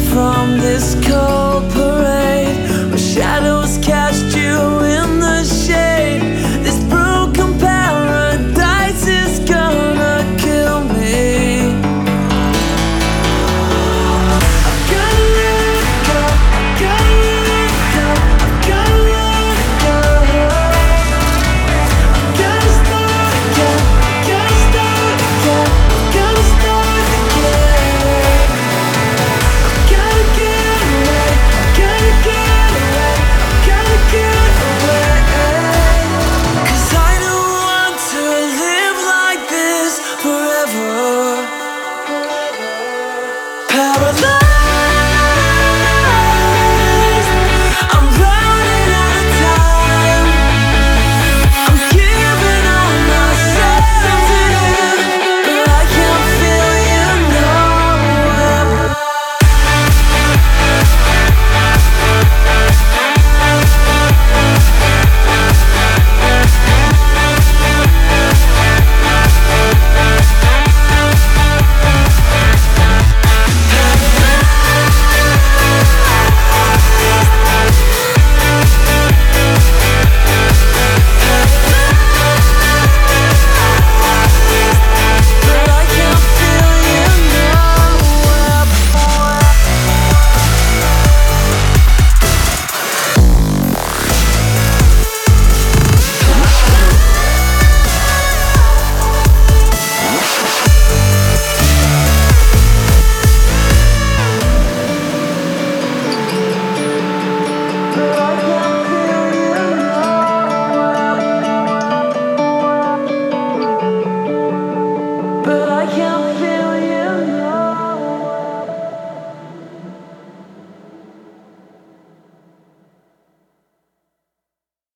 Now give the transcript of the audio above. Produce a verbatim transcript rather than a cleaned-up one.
from this cold parade where shadows cast you in the shade. This broken paradise is gonna kill me. I've gotta let it go, gotta let it go, gotta let it go. Gotta start again, gotta start again, gotta start again. Gotta get away, gotta get away, gotta get away. 'Cause I don't want to live like this forever. Paralyzed, I'm running out of time. I'm giving all myself to you, but I can't feel you nowhere. But I can't feel you nowhere. But I can't feel you nowhere. But I can't